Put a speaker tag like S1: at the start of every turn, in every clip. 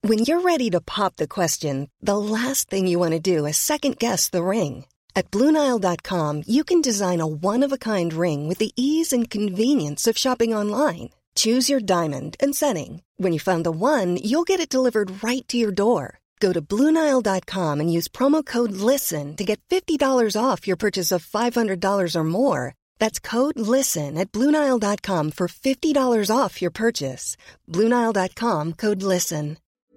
S1: When you're ready to pop the question, the last thing you want to do is second-guess the ring. At BlueNile.com, you can design a one-of-a-kind ring with the ease and convenience of shopping online. Choose your diamond and setting. When you find the one, you'll get it delivered right to your door. Go to BlueNile.com and use promo code LISTEN to get $50 off your purchase of $500 or more. That's code LISTEN at BlueNile.com for $50 off your purchase. BlueNile.com, code LISTEN.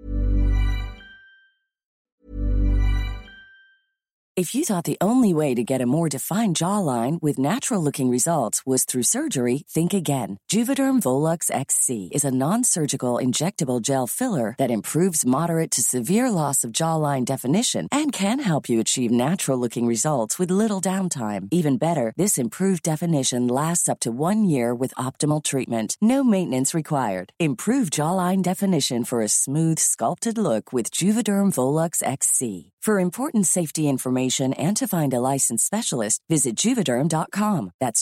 S2: If you thought the only way to get a more defined jawline with natural-looking results was through surgery, think again. Juvederm Volux XC is a non-surgical injectable gel filler that improves moderate to severe loss of jawline definition and can help you achieve natural-looking results with little downtime. Even better, this improved definition lasts up to 1 year with optimal treatment. No maintenance required. Improve jawline definition for a smooth, sculpted look with Juvederm Volux XC. For important safety information and to find a licensed specialist, visit Juvederm.com. That's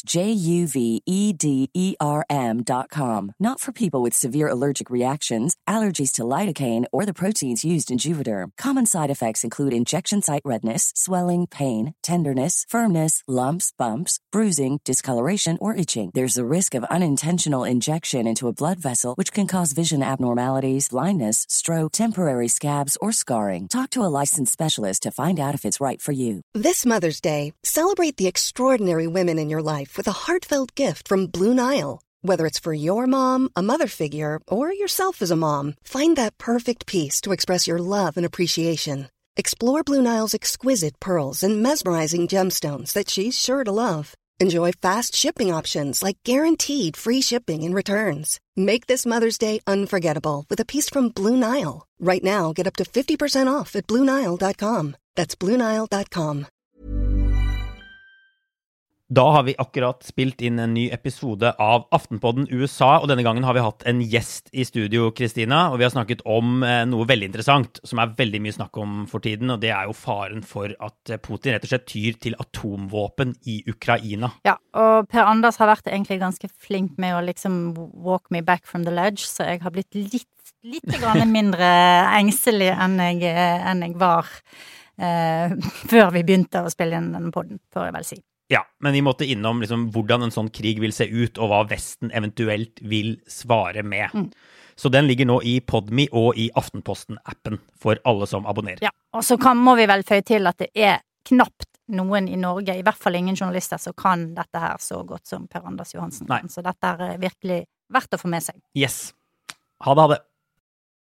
S2: JUVEDERM.com. Not for people with severe allergic reactions, allergies to lidocaine, or the proteins used in Juvederm. Common side effects include injection site redness, swelling, pain, tenderness, firmness, lumps, bumps, bruising, discoloration, or itching. There's a risk of unintentional injection into a blood vessel, which can cause vision abnormalities, blindness, stroke, temporary scabs, or scarring. Talk to a licensed specialist to find out if it's right for you.
S1: This Mother's Day, celebrate the extraordinary women in your life with a heartfelt gift from Blue Nile. Whether it's for your mom, a mother figure, or yourself as a mom, find that perfect piece to express your love and appreciation. Explore Blue Nile's exquisite pearls and mesmerizing gemstones that she's sure to love. Enjoy fast shipping options like guaranteed free shipping and returns. Make this Mother's Day unforgettable with a piece from Blue Nile. Right now, get up to 50% off at BlueNile.com. That's BlueNile.com.
S3: Da har vi akkurat spilt inn en ny episode av Aftenpodden USA, og denne gangen har vi hatt en gjest i studio, Kristina, og vi har snakket om noe veldig interessant, som veldig mye snakk om for tiden, og det jo faren for at Putin rett og slett tyr til atomvåpen i Ukraina.
S4: Ja, og Per Anders har vært egentlig ganske flink med å liksom walk me back from the ledge, så jeg har blitt litt grann mindre engstelig enn jeg var før vi begynte å spille inn denne podden, får jeg vel si.
S3: Ja, men vi måtte innom liksom, hvordan en sånn krig vil se ut, og hva Vesten eventuelt vil svare med. Så den ligger nå i Podme og i Aftenposten-appen for alle som abonnerer.
S4: Ja, og så må vi vel føye til at det knapt noen i Norge, i hvert fall ingen journalister, som kan dette her så godt som Per Anders Johansen.
S3: Nei.
S4: Så dette virkelig verdt å få med seg.
S3: Yes. Ha det.